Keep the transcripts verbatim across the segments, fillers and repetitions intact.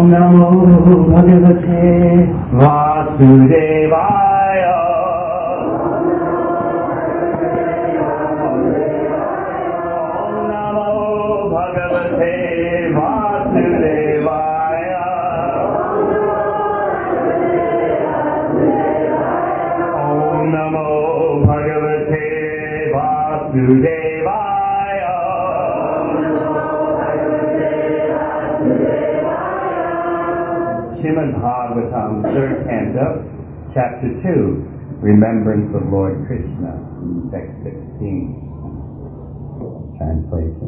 Om Namo Bhagavate Vasudevaya. Om Namo Bhagavate Vasudevaya. Om Namo Bhagavate Vasudevaya. Srimad Bhagavatam, third canto, chapter two, Remembrance of Lord Krishna, text sixteen. Translation.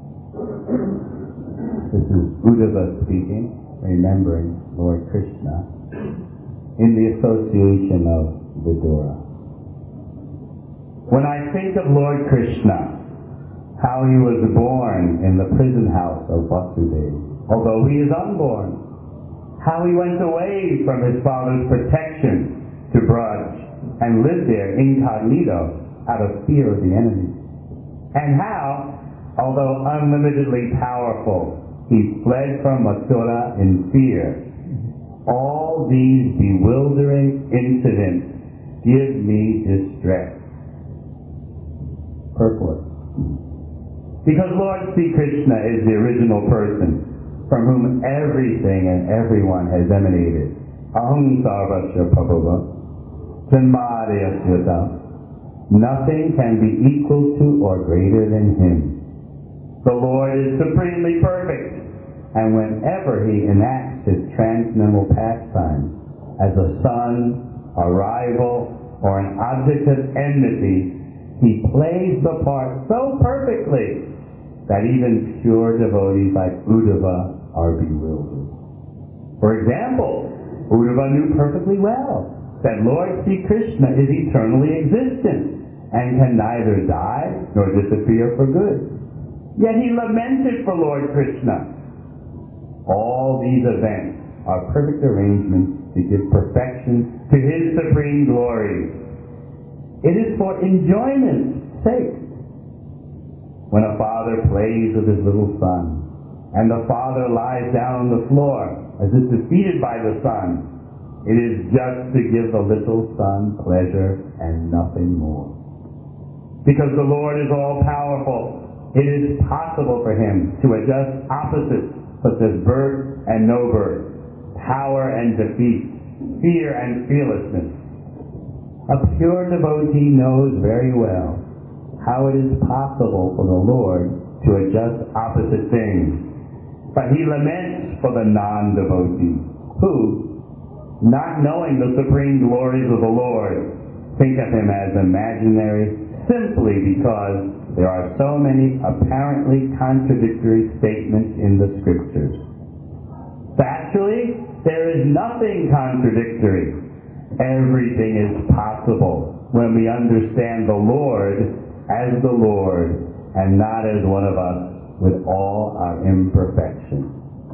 This is Uddhava speaking, remembering Lord Krishna in the association of Vidura. When I think of Lord Krishna, how he was born in the prison house of Vasudeva, although he is unborn, how he went away from his father's protection to Braj and lived there incognito out of fear of the enemy. And how, although unlimitedly powerful, he fled from Mathura in fear. All these bewildering incidents give me distress. Purport. Because Lord Sri Krishna is the original person from whom everything and everyone has emanated. Aham sarvasya prabhava, janmadhyasya. Nothing can be equal to or greater than him. The Lord is supremely perfect, and whenever he enacts his transcendental pastimes as a son, a rival, or an object of enmity, he plays the part so perfectly that even pure devotees like Uddhava are bewildered. For example, Uddhava knew perfectly well that Lord Sri Krishna is eternally existent and can neither die nor disappear for good. Yet he lamented for Lord Krishna. All these events are perfect arrangements to give perfection to his supreme glory. It is for enjoyment's sake. When a father plays with his little son, and the father lies down on the floor as if defeated by the son, it is just to give the little son pleasure and nothing more. Because the Lord is all-powerful, it is possible for him to adjust opposites such as birth and no birth, power and defeat, fear and fearlessness. A pure devotee knows very well how it is possible for the Lord to adjust opposite things. But he laments for the non-devotees who, not knowing the supreme glories of the Lord, think of him as imaginary simply because there are so many apparently contradictory statements in the scriptures. Factually, there is nothing contradictory. Everything is possible when we understand the Lord as the Lord and not as one of us with all our imperfections.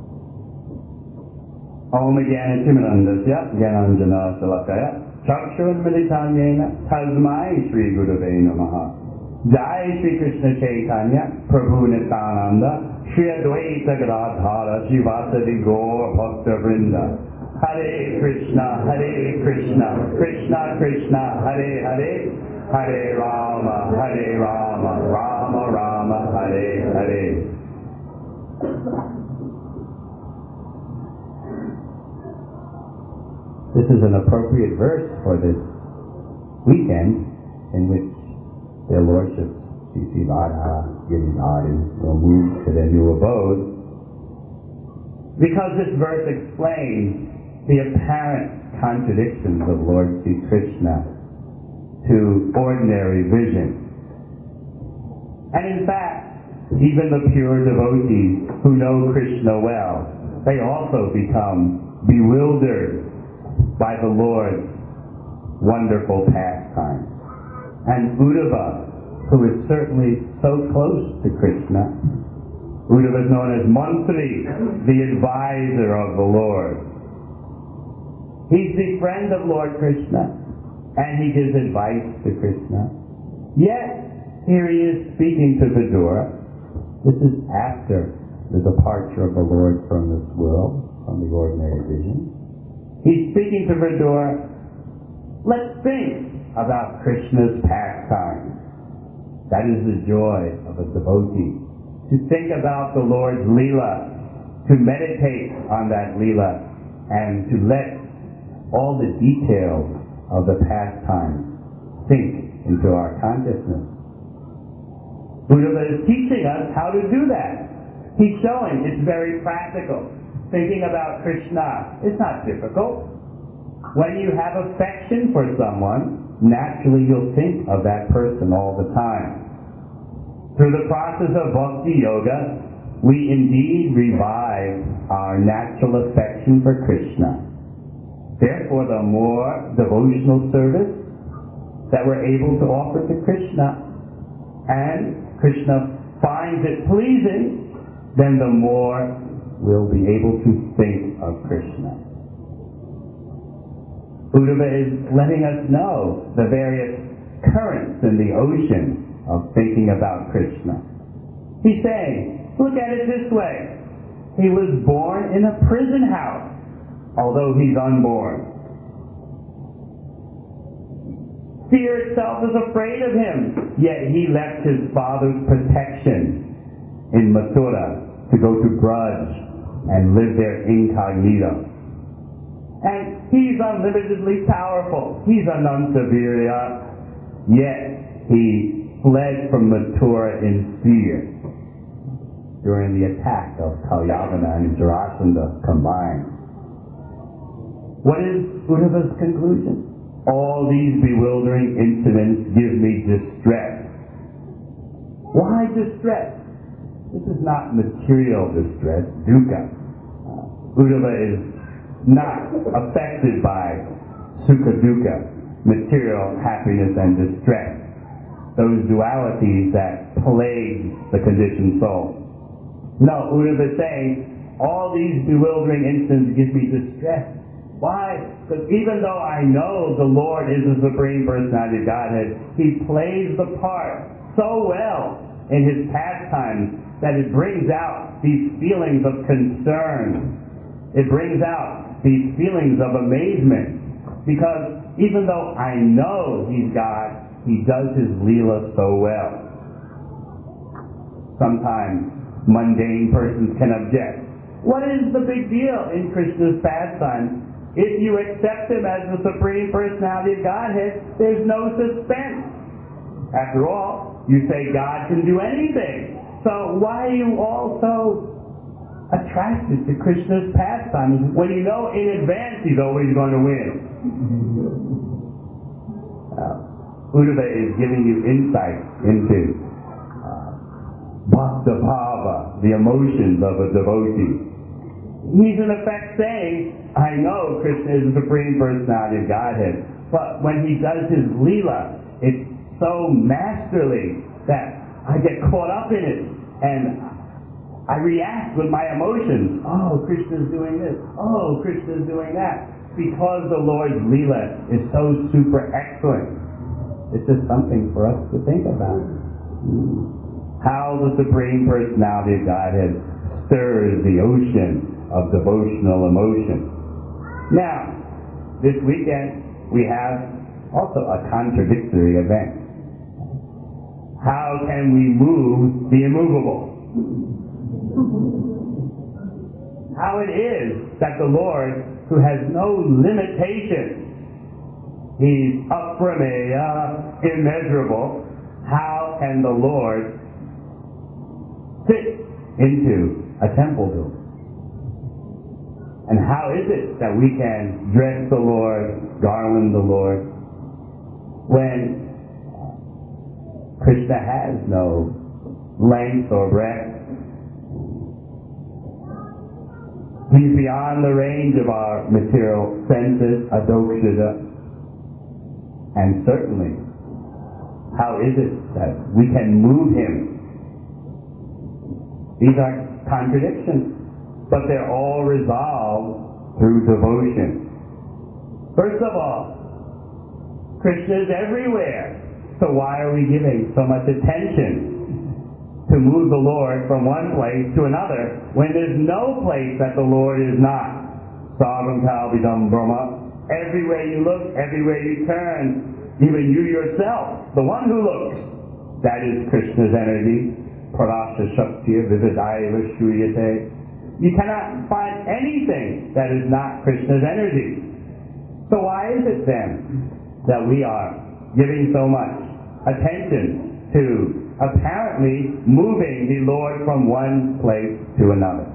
Om Jnana Timirandasya Jnananjana Salakaya Chakshurunmilitam Yena Tasmai Shri Gurave Namaha. Jai Shri Krishna Chaitanya Prabhu Nityananda Shri Advaita Gadadhara Shivasadi Gaur Bhakta Vrinda. Hare Krishna, Hare Krishna, Krishna Krishna, Hare Hare, Hare Rama, Hare Rama, Rama Rama, Hare Hare. This is an appropriate verse for this weekend in which their lordships, Sri Sri Radha, Giridhari, will move to their new abode, because this verse explains the apparent contradictions of Lord Sri Krishna to ordinary vision. And in fact, even the pure devotees who know Krishna well, they also become bewildered by the Lord's wonderful pastime. And Uddhava, who is certainly so close to Krishna, Uddhava is known as Mantri, the advisor of the Lord. He's the friend of Lord Krishna, and he gives advice to Krishna. Yet, here he is speaking to Vidura. This is after the departure of the Lord from this world. from the ordinary vision. He's speaking to Vidura, let's think about Krishna's pastime. That is the joy of a devotee. To think about the Lord's Leela, to meditate on that Leela, and to let all the details of the pastime sink into our consciousness. Buddha is teaching us how to do that. He's showing it's very practical. Thinking about Krishna, it's not difficult. When you have affection for someone, naturally you'll think of that person all the time. Through the process of bhakti yoga, we indeed revive our natural affection for Krishna. Therefore, the more devotional service that we're able to offer to Krishna, and Krishna finds it pleasing, then the more we'll be able to think of Krishna. Uddhava is letting us know the various currents in the ocean of thinking about Krishna. He's saying, look at it this way. He was born in a prison house, although he's unborn. Fear itself is afraid of him, yet he left his father's protection in Mathura to go to Braj and live there incognito. And he's unlimitedly powerful. He's Anantavirya, yet he fled from Mathura in fear during the attack of Kalyavana and Jarasandha combined. What is Uddhava's conclusion? All these bewildering incidents give me distress. Why distress? This is not material distress, dukkha. Uh, Uddhava is not affected by sukha dukkha, material happiness and distress, those dualities that plague the conditioned soul. No, Uddhava is saying, all these bewildering incidents give me distress. Why? Because even though I know the Lord is the Supreme Personality of Godhead, He plays the part so well in His pastimes that it brings out these feelings of concern. It brings out these feelings of amazement. Because even though I know He's God, He does His Leela so well. Sometimes mundane persons can object. What is the big deal in Krishna's pastime? If you accept Him as the Supreme Personality of Godhead, there's no suspense. After all, you say God can do anything. So why are you all so attracted to Krishna's pastimes when you know in advance He's always going to win? Uh, Uddhava is giving you insight into uh, bhakta bhava, the emotions of a devotee. He's in effect saying, I know Krishna is the Supreme Personality of Godhead, but when He does His Leela, it's so masterly that I get caught up in it, and I react with my emotions. Oh, Krishna's doing this. Oh, Krishna's doing that. Because the Lord's Leela is so super excellent. It's just something for us to think about. How the Supreme Personality of Godhead stirs the ocean of devotional emotion. Now, this weekend we have also a contradictory event. How can we move the immovable? How it is that the Lord, who has no limitation, He's aprameya, immeasurable, how can the Lord fit into a temple door? And how is it that we can dress the Lord, garland the Lord, when Krishna has no length or breadth? He's beyond the range of our material senses, adokshita. And certainly, how is it that we can move Him? These are contradictions, but they're all resolved through devotion. First of all, Krishna is everywhere. So why are we giving so much attention to to move the Lord from one place to another when there's no place that the Lord is not. Sarvam Kalvidam Brahma. Everywhere you look, everywhere you turn, even you yourself, the one who looks, that is Krishna's energy. Parasha Shakti Vividaiva Shuyate. You cannot find anything that is not Krishna's energy. So why is it then that we are giving so much attention to apparently moving the Lord from one place to another?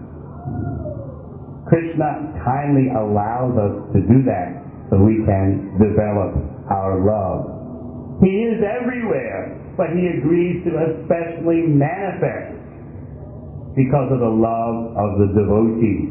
Krishna kindly allows us to do that so we can develop our love. He is everywhere, but he agrees to especially manifest because of the love of the devotee.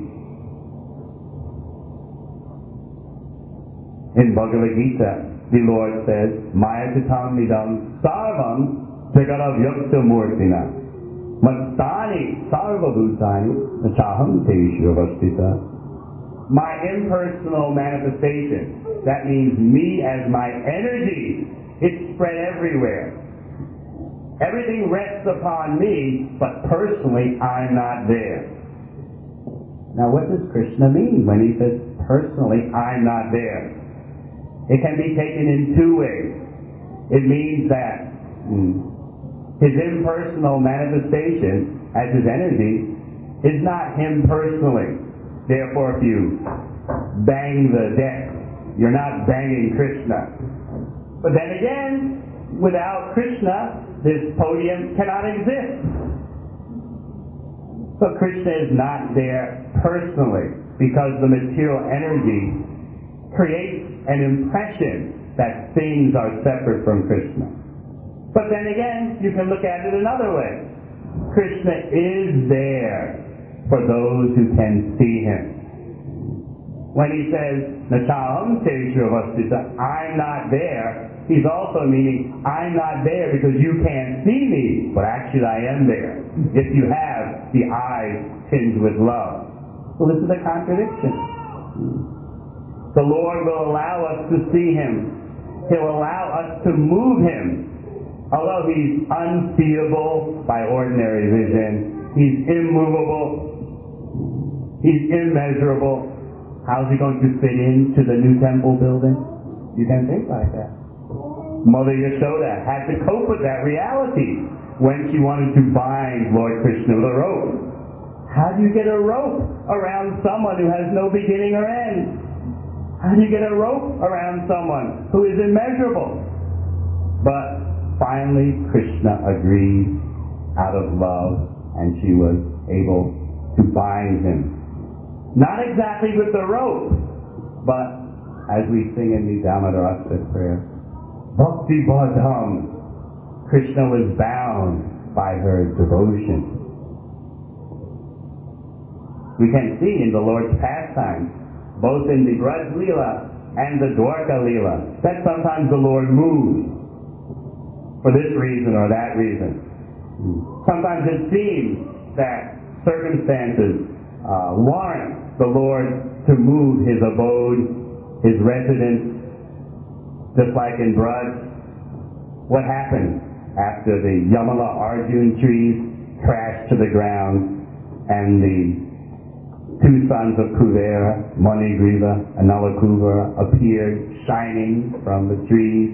In Bhagavad Gita, the Lord says, Maya Chitam Nidam Sarvam Jagadavyakta Murtina Mastani Sarva Bhutani Nachaham Teshu Avastita. My impersonal manifestation, that means me as my energy, it's spread everywhere. Everything rests upon me, but personally I'm not there. Now what does Krishna mean when he says, personally I'm not there? It can be taken in two ways. It means that hmm, his impersonal manifestation as his energy is not him personally. Therefore, if you bang the deck, you're not banging Krishna. But then again, without Krishna, this podium cannot exist. So Krishna is not there personally because the material energy creates an impression that things are separate from Krishna. But then again, you can look at it another way. Krishna is there for those who can see him. When he says, Nachaham Teshu Avastita, I'm not there, he's also meaning, I'm not there because you can't see me, but actually I am there. If you have the eyes tinged with love. So this is a contradiction. The Lord will allow us to see him. He'll allow us to move him. Although he's unseeable by ordinary vision, he's immovable, he's immeasurable. How's he going to fit into the new temple building? You can think like that. Mother Yashoda had to cope with that reality when she wanted to bind Lord Krishna with a rope. How do you get a rope around someone who has no beginning or end? How do you get a rope around someone who is immeasurable? But finally Krishna agreed out of love, and she was able to bind him. Not exactly with the rope, but as we sing in the Damodarasa prayer, Bhakti Badham, Krishna was bound by her devotion. We can see in the Lord's pastimes, both in the Braj Leela and the Dwarka Leela, that sometimes the Lord moves for this reason or that reason. Sometimes it seems that circumstances uh, warrant the Lord to move his abode, his residence, just like in Braj. What happened after the Yamala Arjun trees crashed to the ground and the two sons of Kuvera, Manigriva and Nalakuvara, appeared shining from the trees,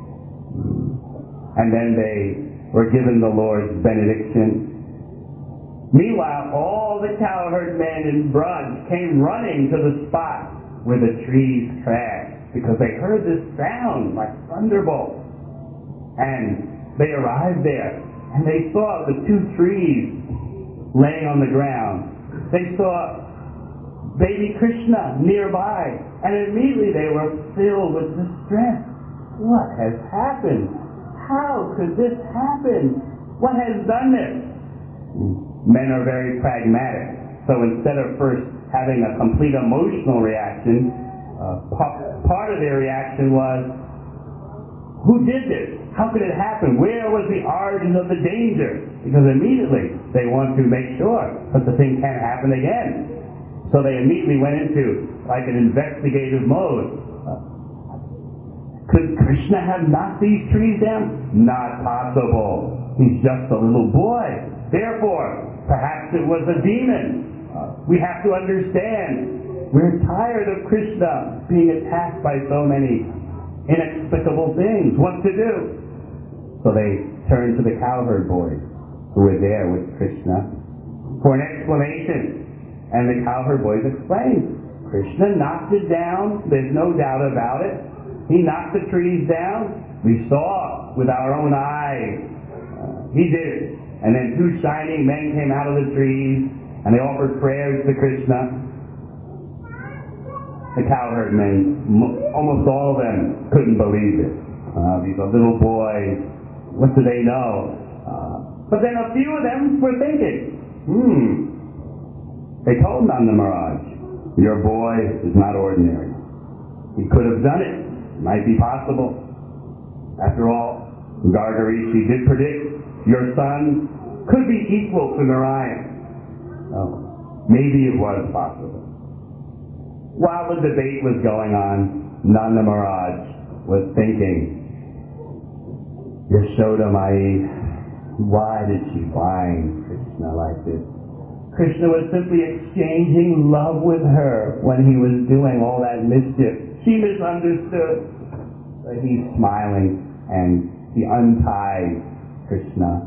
and then they were given the Lord's benediction. Meanwhile, all the cowherd men in Braj came running to the spot where the trees crashed because they heard this sound like thunderbolts. And they arrived there and they saw the two trees laying on the ground. They saw baby Krishna nearby, and immediately they were filled with distress. What has happened? How could this happen? What has done this? Men are very pragmatic. So instead of first having a complete emotional reaction, uh, part of their reaction was, who did this? How could it happen? Where was the origin of the danger? Because immediately they want to make sure that the thing can't happen again. So they immediately went into like an investigative mode. Could Krishna have knocked these trees down? Not possible. He's just a little boy. Therefore, perhaps it was a demon. We have to understand, we're tired of Krishna being attacked by so many inexplicable things. What to do? So they turned to the cowherd boys who were there with Krishna for an explanation. And the cowherd boys explained, Krishna knocked it down. There's no doubt about it. He knocked the trees down. We saw with our own eyes. Uh, he did it. And then two shining men came out of the trees, and they offered prayers to Krishna. The cowherd men, almost all of them, couldn't believe it. Uh, these are little boys. What do they know? Uh, but then a few of them were thinking, hmm, they told Nanda Maharaj, your boy is not ordinary. He could have done it. It might be possible. After all, Gargarishi did predict your son could be equal to Narayan. Oh, maybe it was possible. While the debate was going on, Nanda Maharaj was thinking, Yashoda Mai, why did she bind Krishna like this? Krishna was simply exchanging love with her when he was doing all that mischief. She misunderstood. But he's smiling and he unties Krishna.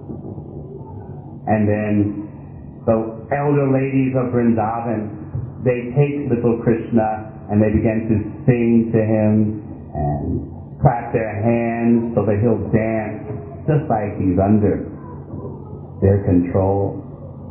And then the elder ladies of Vrindavan, they take little Krishna and they begin to sing to him and clap their hands so that he'll dance just like he's under their control.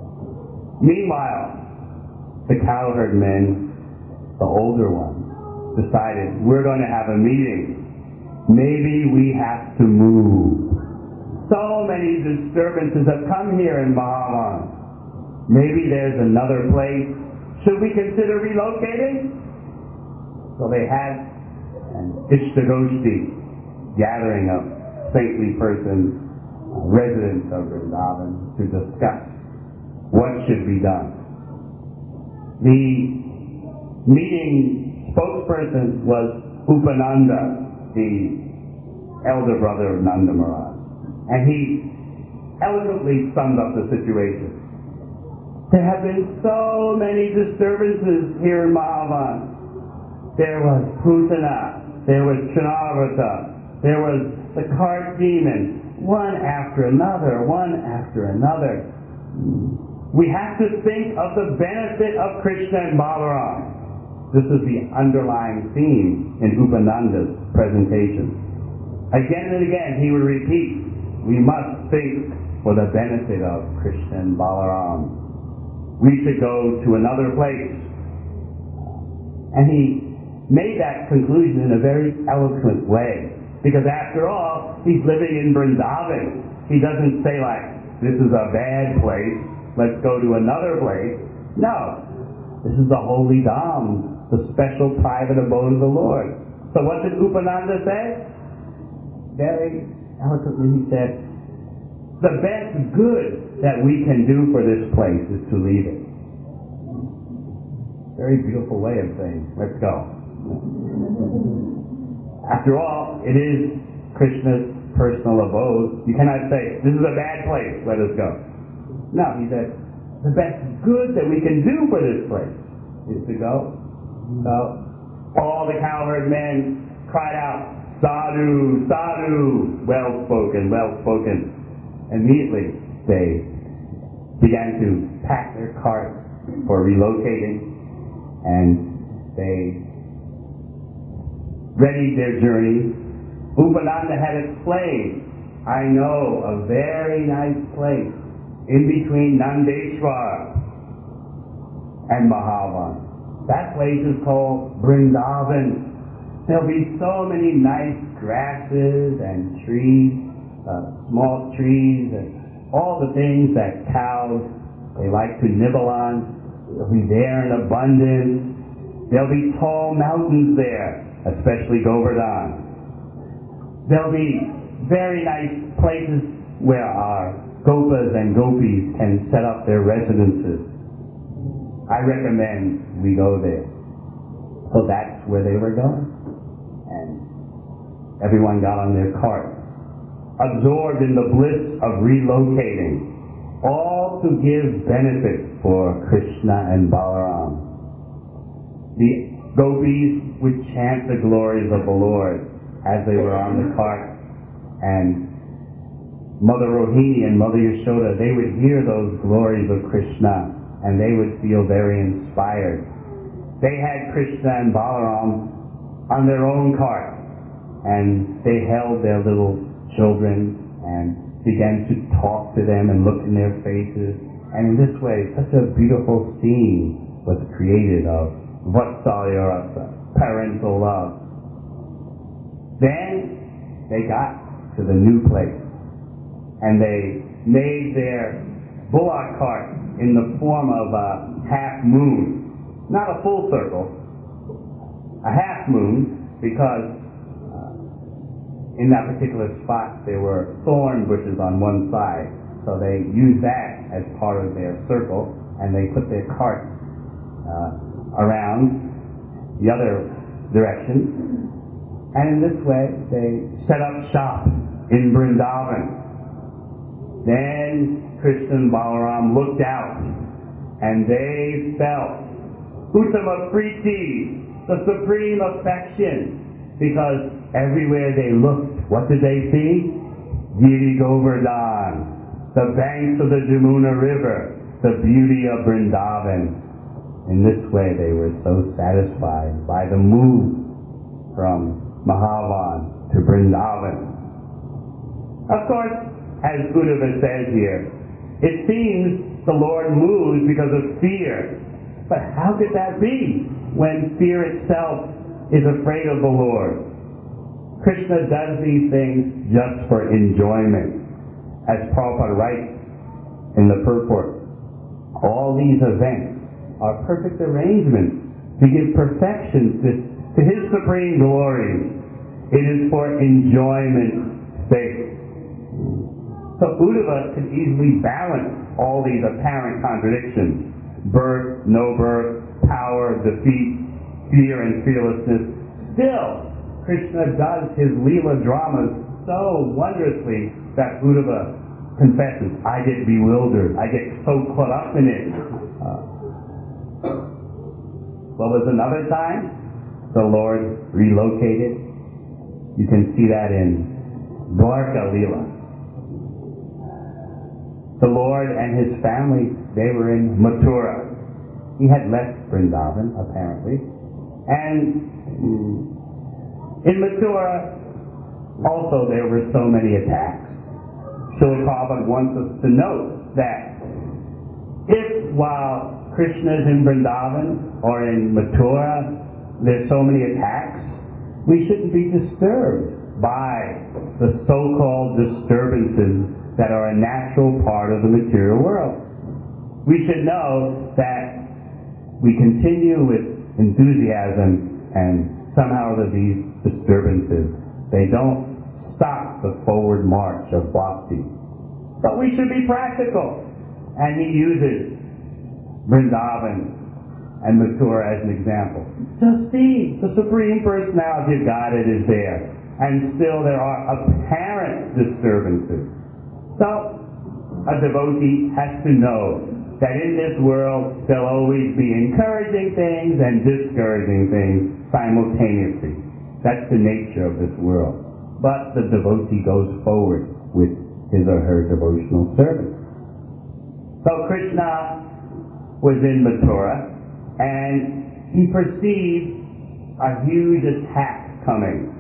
Meanwhile, the cowherd men, the older ones, decided we're going to have a meeting. Maybe we have to move. So many disturbances have come here in Mahavan. Maybe there's another place. Should we consider relocating? So they had an Ishtagoshti, gathering of saintly persons, residents of Vrindavan, to discuss what should be done. The meeting spokesperson was Upananda, the elder brother of Nanda Maharaj. And he eloquently summed up the situation. There have been so many disturbances here in Mahavan. There was Putana, there was Trinavata, there was the cart demon, one after another, one after another. We have to think of the benefit of Krishna and Balaram. This is the underlying theme in Upananda's presentation. Again and again he would repeat, we must think for the benefit of Krishna and Balaram. We should go to another place. And he made that conclusion in a very eloquent way. Because after all, he's living in Vrindavan. He doesn't say like, this is a bad place, let's go to another place. No. This is the holy Dham, the special private abode of the Lord. So what did Upananda say? Very eloquently he said, the best good that we can do for this place is to leave it. Very beautiful way of saying, let's go. After all, it is Krishna's personal abode. You cannot say, this is a bad place, let us go. No, he said, the best good that we can do for this place is to go. So, all the cowherd men cried out, Sadhu, Sadhu, well spoken, well spoken. Immediately, they began to pack their carts for relocating, and they readied their journey. Upananda had explained, I know a very nice place in between Nandeshwar and Mahavan. That place is called Vrindavan. There'll be so many nice grasses and trees, uh, small trees, and all the things that cows, they like to nibble on. They'll be there in abundance. There'll be tall mountains there, especially Govardhan. There'll be very nice places where our gopas and gopis can set up their residences. I recommend we go there. So that's where they were going. And everyone got on their carts, absorbed in the bliss of relocating. all to give benefit for Krishna and Balaram. The gopis would chant the glories of the Lord as they were on the cart, and Mother Rohini and Mother Yashoda, they would hear those glories of Krishna and they would feel very inspired. They had Krishna and Balaram on their own cart, and they held their little children and began to talk to them and look in their faces. And in this way, such a beautiful scene was created of Vatsalya Rasa, parental love. Then they got to the new place, and they made their bullock cart in the form of a half moon. Not a full circle, a half moon, because in that particular spot there were thorn bushes on one side, so they used that as part of their circle, and they put their cart uh, around the other direction, and in this way they set up shop in Vrindavan. Then Krishna and Balaram looked out, and they felt Uttama Priti, the supreme affection, because everywhere they looked, what did they see? Giri Govardhan, the banks of the Jamuna River, the beauty of Vrindavan. In this way they were so satisfied by the move from Mahavan to Vrindavan. Of course, as Uddhava says here, it seems the Lord moves because of fear. But how could that be when fear itself is afraid of the Lord? Krishna does these things just for enjoyment. As Prabhupada writes in the purport, all these events are perfect arrangements to give perfection to, to His supreme glory. It is for enjoyment's sake. So Uddhava could easily balance all these apparent contradictions: birth, no birth, power, defeat, fear and fearlessness. Still, Krishna does his Leela dramas so wondrously that Uddhava confesses, I get bewildered, I get so caught up in it. Uh, what was another time the Lord relocated? You can see that in Dwarka Leela. The Lord and His family, they were in Mathura. He had left Vrindavan, apparently. And in Mathura, also there were so many attacks. Srila Prabhupada wants us to note that if while Krishna is in Vrindavan or in Mathura, there's so many attacks, we shouldn't be disturbed by the so-called disturbances that are a natural part of the material world. We should know that we continue with enthusiasm, and somehow that these disturbances, they don't stop the forward march of bhakti. But we should be practical, and he uses Vrindavan and Mathura as an example. Just see, the Supreme Personality of Godhead is there, and still there are apparent disturbances. So, a devotee has to know that in this world there'll always be encouraging things and discouraging things simultaneously. That's the nature of this world. But the devotee goes forward with his or her devotional service. So Krishna was in Mathura, and he perceived a huge attack coming.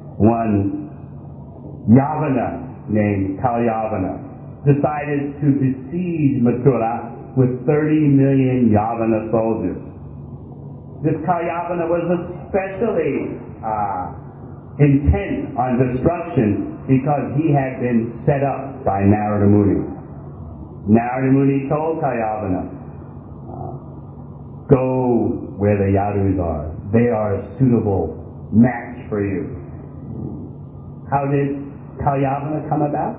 One Yavana, named Kalyavana, decided to besiege Mathura with thirty million Yavana soldiers. This Kalyavana was especially uh, intent on destruction because he had been set up by Narada Muni. Narada Muni told Kalyavana, uh, go where the Yadus are. They are a suitable match for you. How did Kalyavana come about?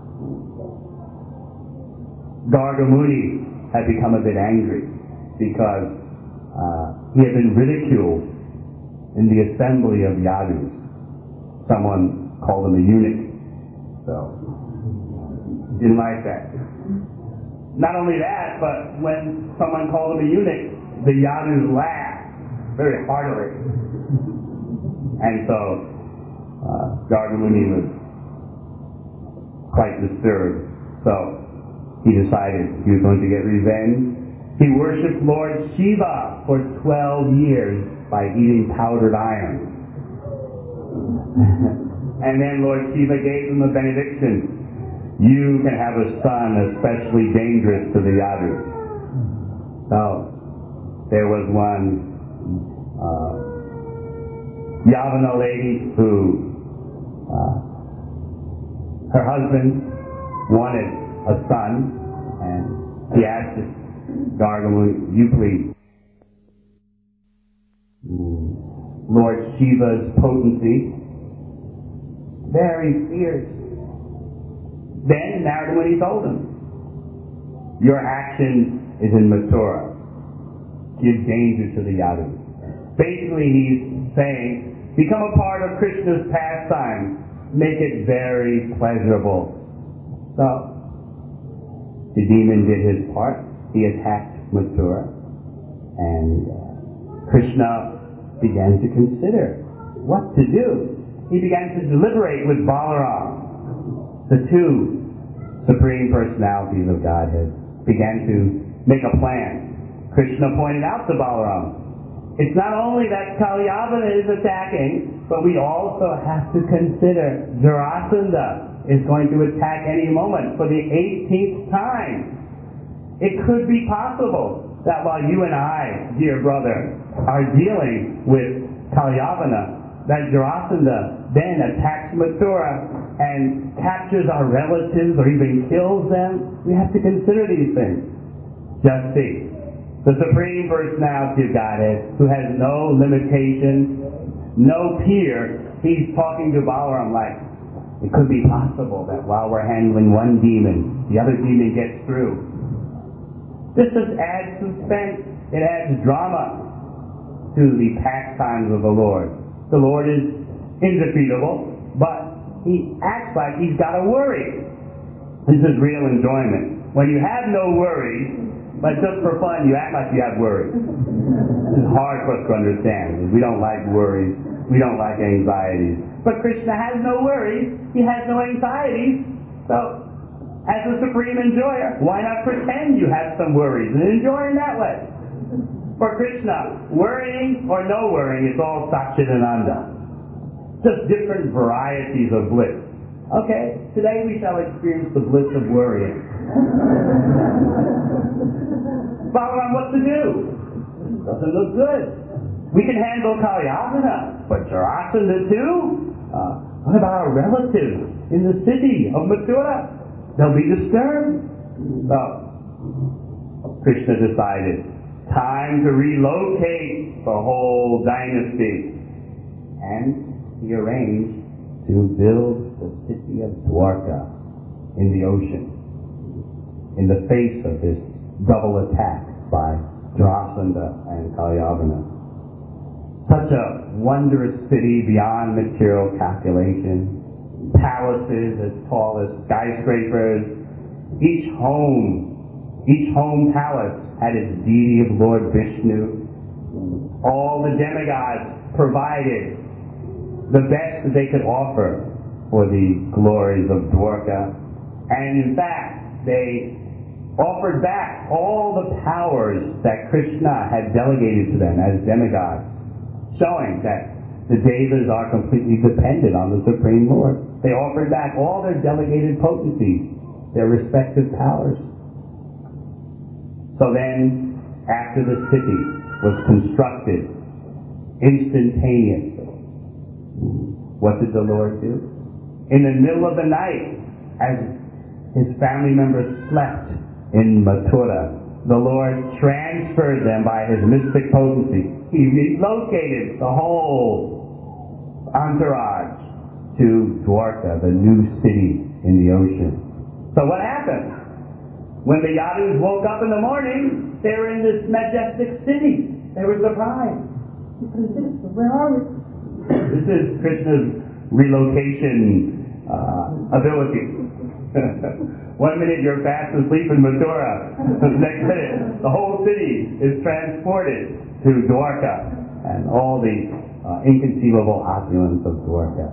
Garga Muni had become a bit angry because uh, he had been ridiculed in the assembly of Yadus. Someone called him a eunuch, so he didn't like that. Not only that, but when someone called him a eunuch, the Yadus laughed very heartily. And so uh, Gargamuni was quite disturbed. So he decided he was going to get revenge. He worshipped Lord Shiva for twelve years by eating powdered iron. And then Lord Shiva gave him a benediction. You can have a son especially dangerous to the Yadus. So there was one uh, Yavana lady who uh, her husband wanted a son, and he asked Gargamuni, you please. Lord Shiva's potency, very fierce. Then Narada-Muni told him, your action is in Mathura. Give danger to the Yadus. Basically he's saying, become a part of Krishna's pastime. Make it very pleasurable. So, the demon did his part. He attacked Mathura. And uh, Krishna began to consider what to do. He began to deliberate with Balaram. The two Supreme Personalities of Godhead began to make a plan. Krishna pointed out to Balaram, it's not only that Kalyavana is attacking, but we also have to consider Jarasandha is going to attack any moment for the eighteenth time. It could be possible that while you and I, dear brother, are dealing with Kalyavana, that Jarasandha then attacks Mathura and captures our relatives or even kills them. We have to consider these things. Just see. The Supreme Personality of Godhead, who has no limitations, no peer, he's talking to Balaram like, it could be possible that while we're handling one demon, the other demon gets through. This just adds suspense. It adds drama to the pastimes of the Lord. The Lord is indefeatable, but he acts like he's got a worry. This is real enjoyment. When you have no worries, but just for fun, you act like you have worries. This is hard for us to understand. We don't like worries. We don't like anxieties. But Krishna has no worries. He has no anxieties. So, as a supreme enjoyer, why not pretend you have some worries and enjoy in that way? For Krishna, worrying or no worrying is all Satchidananda. Just different varieties of bliss. Okay, today we shall experience the bliss of worrying. Balaram, what to do? Doesn't look good. We can handle Kalyavana, but Jarasandha too? Uh, what about our relatives in the city of Mathura? They'll be disturbed. So, Krishna decided, time to relocate the whole dynasty. And he arranged to build the city of Dwarka in the ocean, in the face of this double attack by Jarasandha and Kalyavana. Such a wondrous city beyond material calculation. Palaces as tall as skyscrapers. Each home, each home palace had its deity of Lord Vishnu. All the demigods provided the best that they could offer for the glories of Dwarka. And in fact, they offered back all the powers that Krishna had delegated to them as demigods, showing that the Devas are completely dependent on the Supreme Lord. They offered back all their delegated potencies, their respective powers. So then, after the city was constructed, instantaneously, what did the Lord do? In the middle of the night, as his family members slept in Mathura, the Lord transferred them by his mystic potency. He relocated the whole entourage to Dwarka, the new city in the ocean. So what happened? When the Yadus woke up in the morning, they were in this majestic city. They were surprised. What is this? Where are we? This is Krishna's relocation uh, ability. One minute you're fast asleep in Mathura. The next minute, the whole city is transported to Dwarka and all the uh, inconceivable opulence of Dwarka.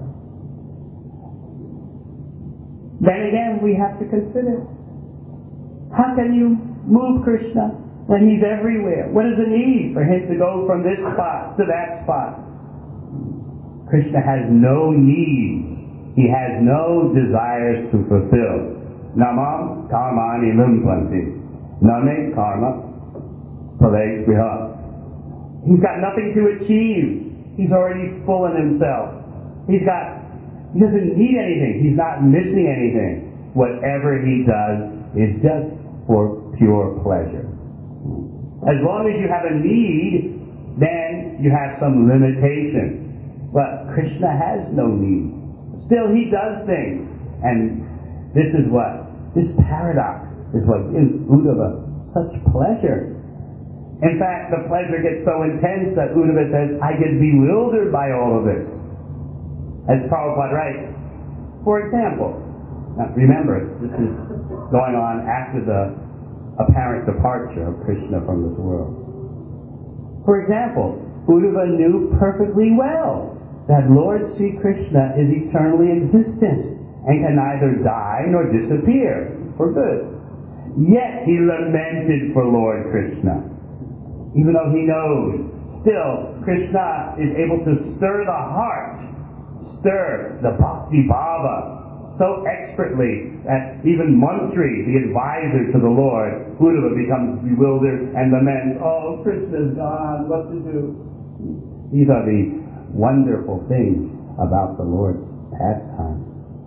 Then again, we have to consider, how can you move Krishna when he's everywhere? What is the need for him to go from this spot to that spot? Krishna has no needs. He has no desires to fulfill. Namam karmani limplanti. Name karma phalesviha. He's got nothing to achieve. He's already full in himself. He's got, he doesn't need anything. He's not missing anything. Whatever he does is just for pure pleasure. As long as you have a need, then you have some limitation. But Krishna has no need. Still, he does things. And this is what, this paradox is what gives Uddhava such pleasure. In fact, the pleasure gets so intense that Uddhava says, I get bewildered by all of this. As Prabhupada writes, for example, now remember, this is going on after the apparent departure of Krishna from this world. For example, Uddhava knew perfectly well that Lord Sri Krishna is eternally existent and can neither die nor disappear for good. Yet he lamented for Lord Krishna. Even though he knows, still Krishna is able to stir the heart, stir the bhakti bhava so expertly that even Mantri, the advisor to the Lord, Uddhava, becomes bewildered and laments, oh, Krishna's gone, what to do? These are the wonderful things about the Lord's pastime.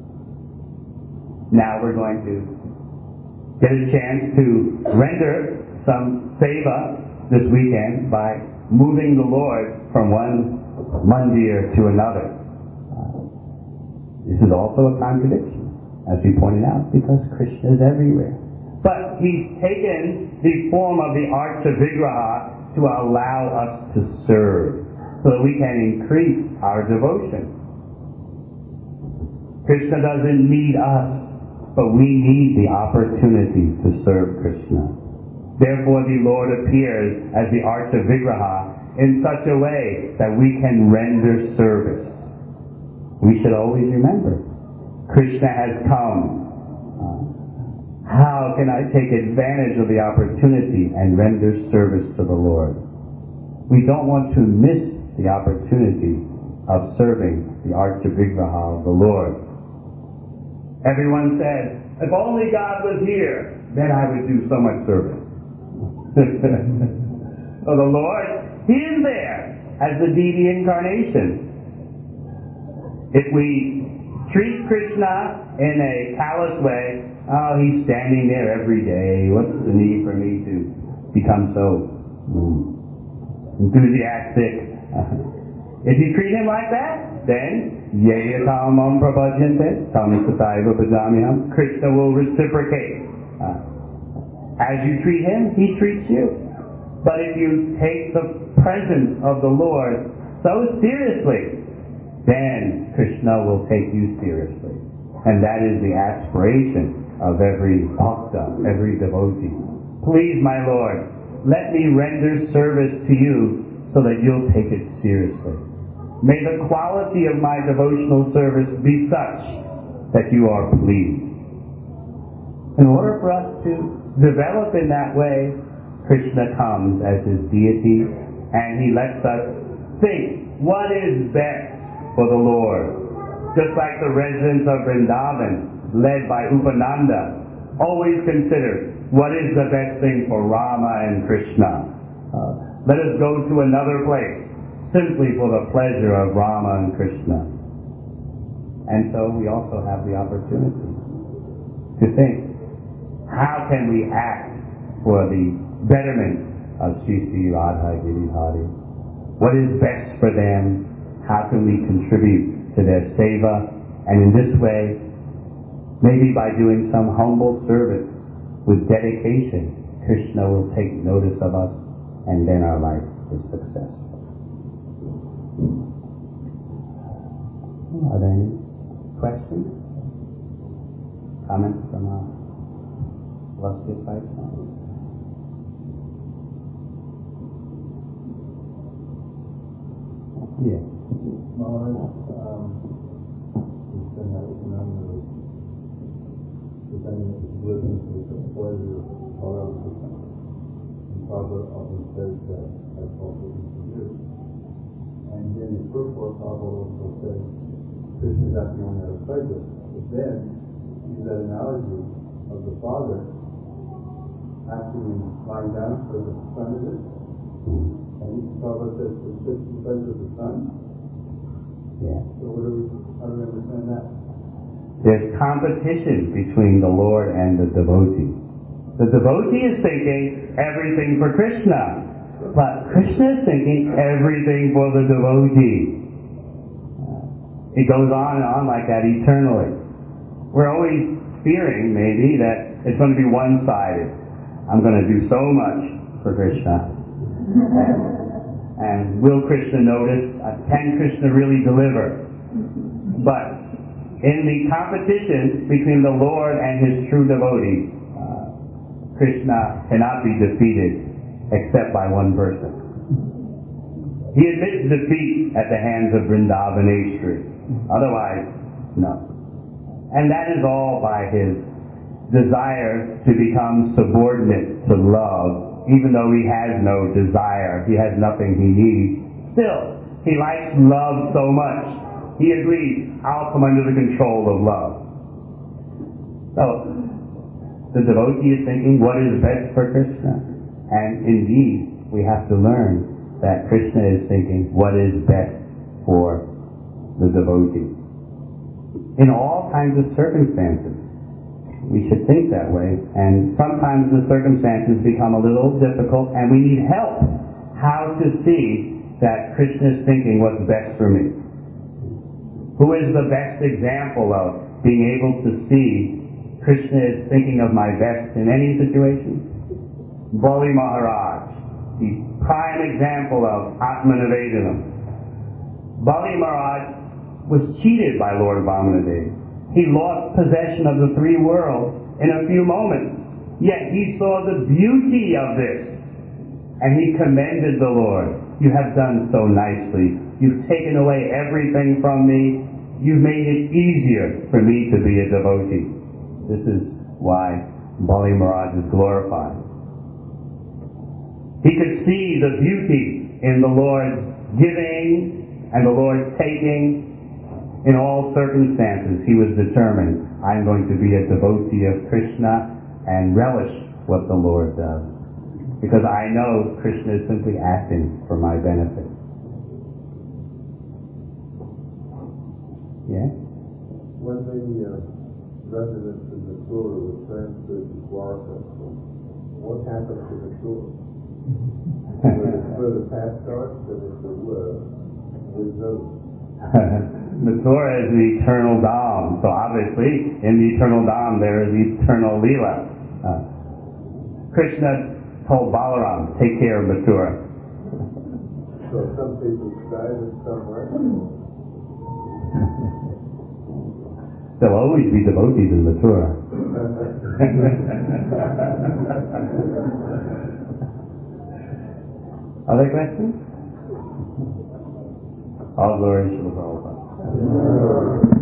Now we're going to get a chance to render some seva this weekend by moving the Lord from one mandir to another. Uh, this is also a contradiction, as we pointed out, because Krishna is everywhere. But he's taken the form of the Archa Vigraha to allow us to serve, so that we can increase our devotion. Krishna doesn't need us, but we need the opportunity to serve Krishna. Therefore the Lord appears as the Archa Vigraha in such a way that we can render service. We should always remember, Krishna has come. Uh, how can I take advantage of the opportunity and render service to the Lord? We don't want to miss the opportunity of serving the Archa Vigraha of the Lord. Everyone said, if only God was here, then I would do so much service. So the Lord, He is there as the deity incarnation. If we treat Krishna in a callous way, oh, He's standing there every day, what's the need for me to become so mm, enthusiastic? If you treat him like that, then yeyatamam prabhajante tamisataiva bhajamiham. Krishna will reciprocate. Uh, as you treat him, he treats you. But if you take the presence of the Lord so seriously, then Krishna will take you seriously. And that is the aspiration of every bhakta, every devotee. Please, my Lord, let me render service to you so that you'll take it seriously. May the quality of my devotional service be such that you are pleased. In order for us to develop in that way, Krishna comes as his deity and he lets us think what is best for the Lord. Just like the residents of Vrindavan, led by Upananda, always consider what is the best thing for Rama and Krishna. Uh, Let us go to another place simply for the pleasure of Rama and Krishna. And so we also have the opportunity to think, how can we act for the betterment of Sri Sri Radha Girihari? What is best for them? How can we contribute to their seva? And in this way, maybe by doing some humble service with dedication, Krishna will take notice of us, and then our life is successful. Are there any questions? comments from our illustrious Vice Chancellor? Yes. Maharaj, um, you said that was a number of depending on the witness with the pleasure of all else. And Prabhupada often says that that's also what to do. And then in Purport, Prabhupada also says Krishna is not the only other pleasure. But then, use that analogy of the father actually lying down for the son of it. And Prabhupada says it's just the pleasure of the son. Yeah. So what do we, how do we understand that? There's competition between the Lord and the devotee. The devotee is thinking everything for Krishna, but Krishna is thinking everything for the devotee. It goes on and on like that eternally. We're always fearing, maybe, that it's going to be one-sided. I'm going to do so much for Krishna. And, and will Krishna notice? Can Krishna really deliver? But in the competition between the Lord and His true devotees, uh, Krishna cannot be defeated except by one person. He admits defeat at the hands of Vrindavaneshwari. Otherwise, no. And that is all by His desire to become subordinate to love, even though He has no desire, He has nothing He needs. Still, He likes love so much. He agrees, I'll come under the control of love. So, the devotee is thinking what is best for Krishna. And indeed, we have to learn that Krishna is thinking what is best for the devotee. In all kinds of circumstances, we should think that way. And sometimes the circumstances become a little difficult and we need help how to see that Krishna is thinking what's best for me. Who is the best example of being able to see Krishna is thinking of my best in any situation? Bali Maharaj, the prime example of Atmanivedanam. Bali Maharaj was cheated by Lord Vamanadeva. He lost possession of the three worlds in a few moments. Yet he saw the beauty of this. And he commended the Lord. You have done so nicely. You've taken away everything from me. You've made it easier for me to be a devotee. This is why Bali Maharaj is glorified. He could see the beauty in the Lord's giving and the Lord's taking. In all circumstances, he was determined, I'm going to be a devotee of Krishna and relish what the Lord does. Because I know Krishna is simply acting for my benefit. Yeah? When the uh, residents in the tour were transferred to Dwarka, what happened to the tour? Were the further past starts, and if there were, with those? Mathura is the eternal Dham. So obviously, in the eternal Dham, there is eternal Leela. Uh, Krishna told Balaram, take care of Mathura. So some people died and some weren't? There'll always be devotees in Mathura. Other questions? All glory to the Prabhupada.